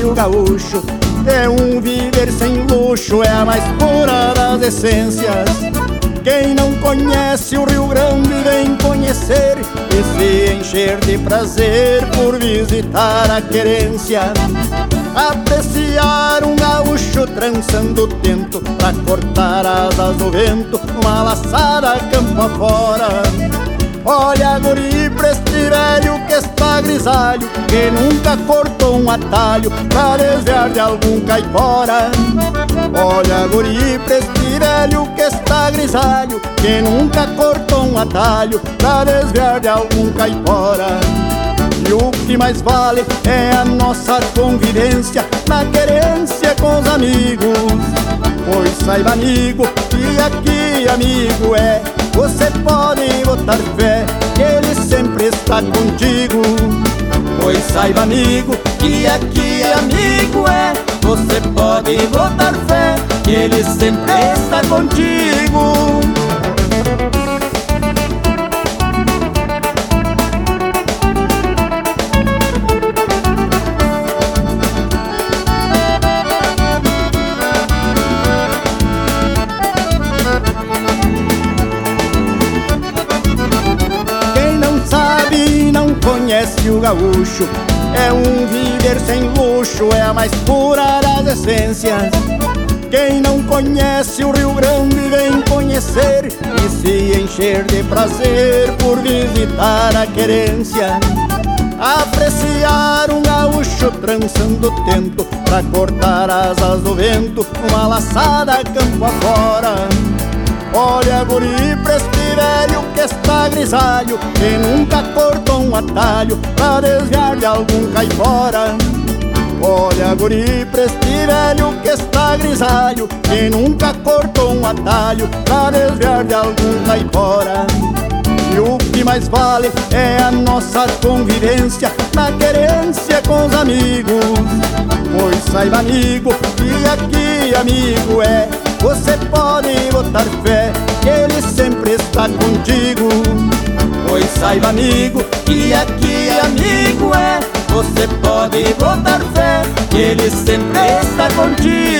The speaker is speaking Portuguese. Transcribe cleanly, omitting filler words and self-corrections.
o gaúcho, é um viver sem luxo, é a mais pura das essências. Quem não conhece o Rio Grande vem conhecer e se encher de prazer por visitar a querência. Apreciar um gaúcho trançando o tento pra cortar asas do vento, uma laçada campo afora. Olha, guri, pra este velho que está grisalho, que nunca cortou um atalho pra desviar de algum caipora. Olha, guri, pra este velho que está grisalho, que nunca cortou um atalho pra desviar de algum caipora. E o que mais vale é a nossa convivência na querência com os amigos. Pois saiba, amigo, que aqui amigo é, você pode botar fé que ele sempre está contigo. Pois saiba, amigo, que aqui amigo é, você pode botar fé que ele sempre está contigo. Conhece o gaúcho, é um viver sem luxo, é a mais pura das essências. Quem não conhece o Rio Grande vem conhecer e se encher de prazer por visitar a querência. Apreciar um gaúcho trançando o tento pra cortar asas do vento, uma laçada campo afora. Olha, guri, pra este velho que está grisalho, que nunca cortou um atalho pra desviar de algum caipora. Olha, guri, pra este velho que está grisalho, que nunca cortou um atalho pra desviar de algum caipora. E o que mais vale é a nossa convivência na querência com os amigos. Pois saiba, amigo, que aqui amigo é, você pode botar fé que ele sempre está contigo. Pois saiba, amigo, que aqui amigo é, você pode botar fé que ele sempre está contigo.